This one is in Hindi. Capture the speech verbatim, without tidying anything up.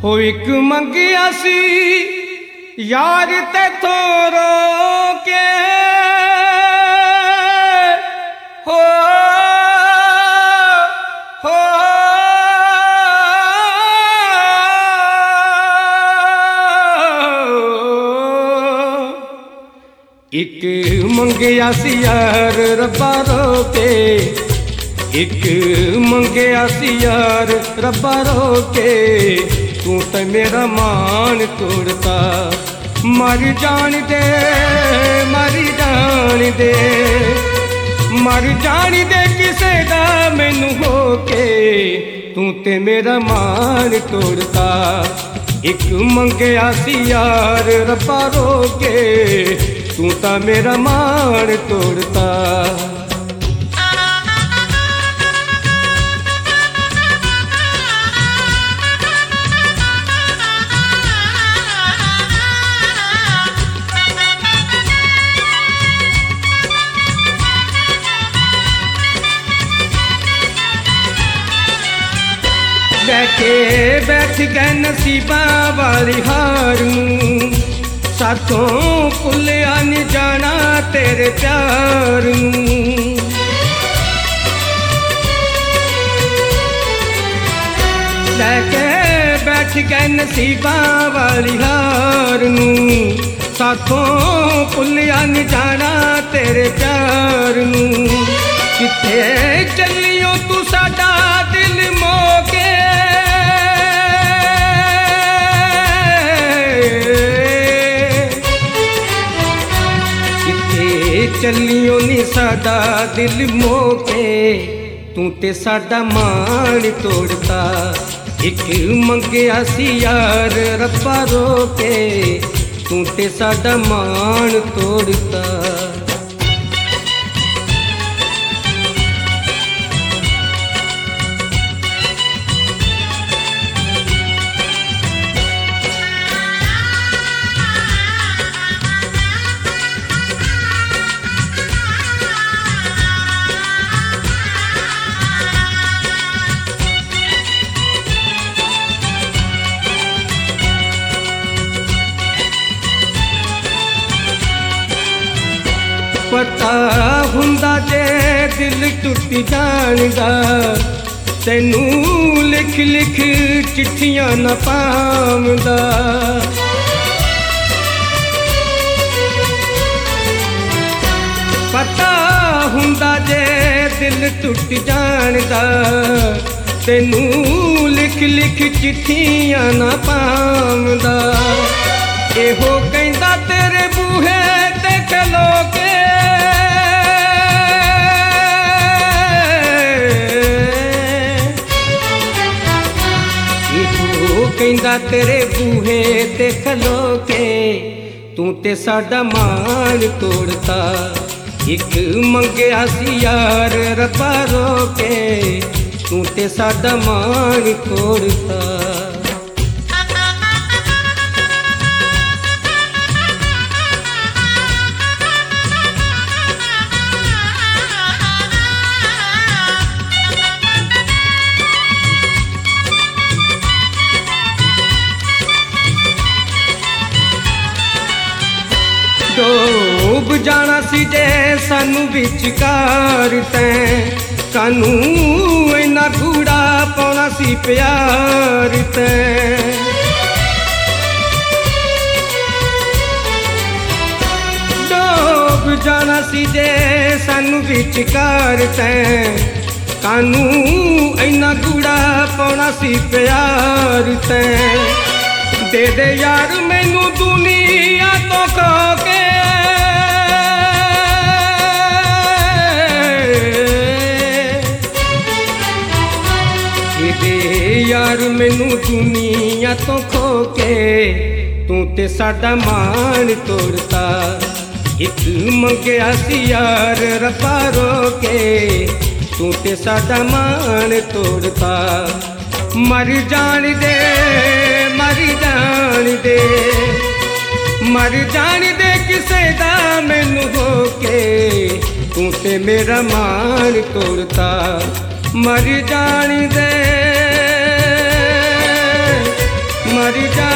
हो एक मंगिया सी यार तेथों रोके हो हो एक मंगिया सी यार रब्बा रोके एक मंगिया सी यार रब्बा रोके तू तो मेरा मान तोड़ता मर जान दे मर जान दे मर जान दे किसे दा मैनू होके तू ते मेरा मान तोड़ता एक मंगिया सी यार रब्बा रोके तू तो मेरा मान तोड़ता बैठे बैठ गए नसीबा वाली हार नूं साथों भुलिया नहीं जाना तेरे प्यार नूं लैके बैठ गए नसीबा वाली हार नूं साथों भुलिया नहीं जाना तेरे प्यार नूं किथे चलियो तू साडा दिल मोके चलियो नी साडा दिल मोके तू ते साडा मान तोड़ता एक मंगिया सी यार रब्बा रोके तू ते साडा मान तोड़ता पता हुंदा जे दिल टुट जाणदा तैनू लिख लिख चिट्ठियां न पावंदा पता हुंदा जे दिल टुट जाणदा तैनू लिख लिख चिट्ठियां न पावंदा एहो कहंदा तेरे बूहे ते खलो के कहंदा तेरे बूहे ते खलो के तू ते साडा मान तोड़ता एक मंगिया सी यार रब्बा रोके तू ते साडा मान तोड़ता डूब जाना सी जे सानू विचकार तैं सानू इन्ना कूड़ा पाउणा सी प्यार तैं डूब जाना सी जे सानू विचकार तैं सानू इन्ना कूड़ा पाउणा सी प्यार तैं दे दे यार मैनू दुनिया तो खो के यार मैनू दुनिया तो खो के तू ते साडा मान तोड़ता एक मंगिया सी यार रब्बा रोके तू ते साडा मान तोड़ता मर जान दे मर जान दे मर जान दे किसे दा मैनू होके तू ते मेरा मान तोड़ता मर जान दे मर जा